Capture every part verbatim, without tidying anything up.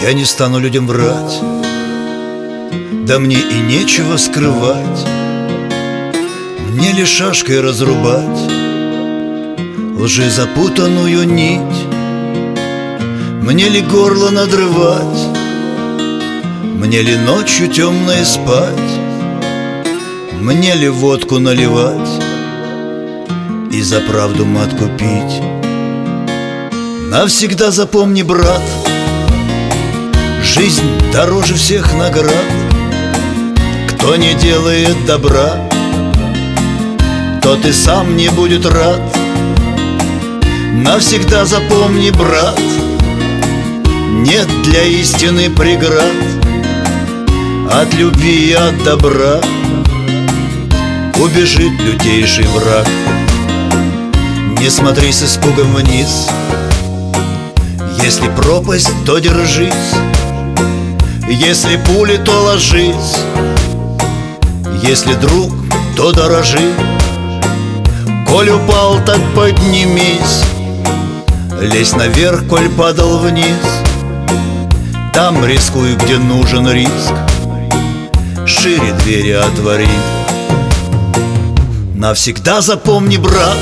Я не стану людям врать, да мне и нечего скрывать. Мне ли шашкой разрубать лжи запутанную нить? Мне ли горло надрывать? Мне ли ночью темной спать? Мне ли водку наливать и за правду матку пить? Навсегда запомни, брат, жизнь дороже всех наград. Кто не делает добра, тот и сам не будет рад. Навсегда запомни, брат, нет для истины преград. От любви и от добра убежит лютейший враг. Не смотри с испугом вниз, если пропасть, то держись, если пули, то ложись, если друг, то дорожи. Коль упал, так поднимись, лезь наверх, коль падал вниз. Там рискуй, где нужен риск, шире двери отвори. Навсегда запомни, брат,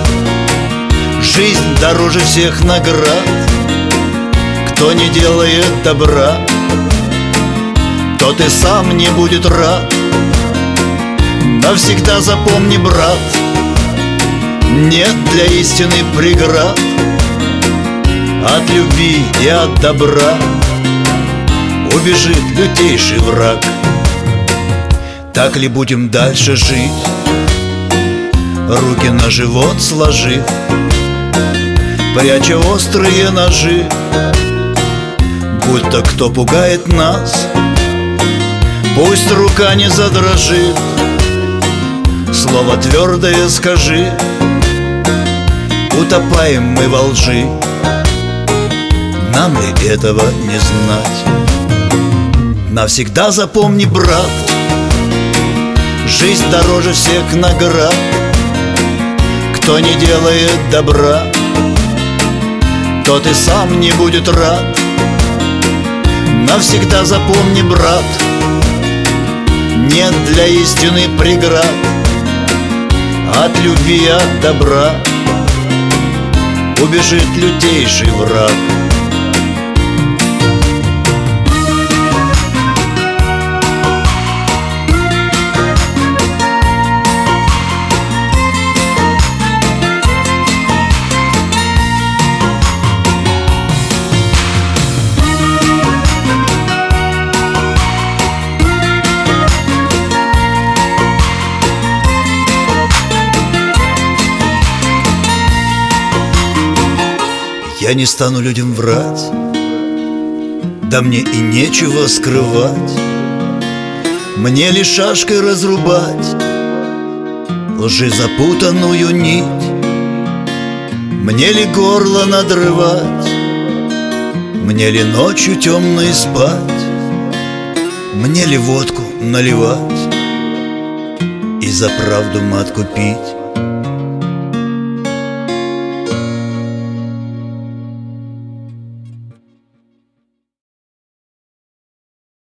жизнь дороже всех наград. Кто не делает добра, тот и сам не будет рад. Навсегда запомни, брат, нет для истины преград. От любви и от добра убежит лютейший враг. Так ли будем дальше жить, руки на живот сложив, пряча острые ножи? Будь-то кто пугает нас, пусть рука не задрожит. Слово твердое скажи, утопаем мы во лжи. Нам ли этого не знать? Навсегда запомни, брат, жизнь дороже всех наград. Кто не делает добра, тот и сам не будет рад. Навсегда запомни, брат, нет для истины преград. От любви и от добра убежит лютейший враг. Я не стану людям врать, да мне и нечего скрывать. Мне ли шашкой разрубать лжи запутанную нить? Мне ли горло надрывать? Мне ли ночью темной спать? Мне ли водку наливать и за правду матку пить?